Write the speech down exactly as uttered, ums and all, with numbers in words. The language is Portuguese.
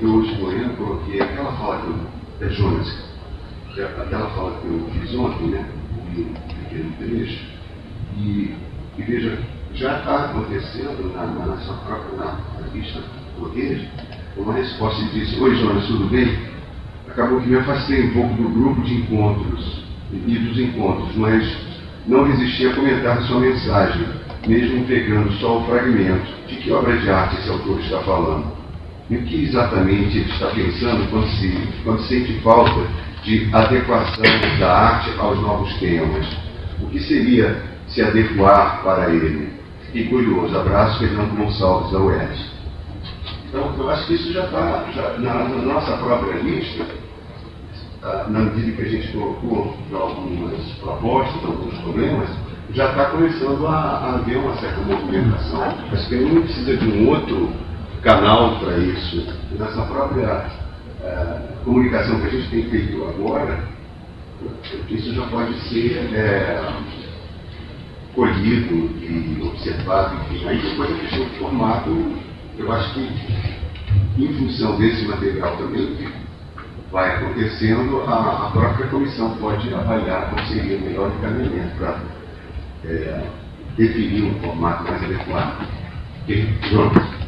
eu expoendo, coloquei aquela fala que eu, é Jonas, aquela fala que eu fiz ontem, né? Um pequeno trecho, e, e veja, já está acontecendo na, na nossa própria na, na lista portuguesa, uma resposta e disse: oi Jonas, tudo bem? Acabou que me afastei um pouco do grupo de encontros e dos encontros, mas não resisti a comentar sua mensagem, mesmo pegando só o fragmento. De que obra de arte esse autor está falando? E o que exatamente ele está pensando quando, se, quando sente falta de adequação da arte aos novos temas? O que seria se adequar para ele? Fiquei curioso. Abraço, Fernando Gonçalves, da U E R J. Então, eu acho que isso já está na, na nossa própria lista, tá, na medida que a gente colocou algumas propostas, alguns problemas, já está começando a, a haver uma certa movimentação. Acho que não precisa de um outro canal para isso. Nessa própria é, comunicação que a gente tem feito agora, isso já pode ser é, colhido e observado, enfim. Aí depois a questão de formato, eu acho que em função desse material também que vai acontecendo, a, a própria comissão pode avaliar qual seria o melhor encaminhamento para é, definir um formato mais adequado. Okay? Jonas?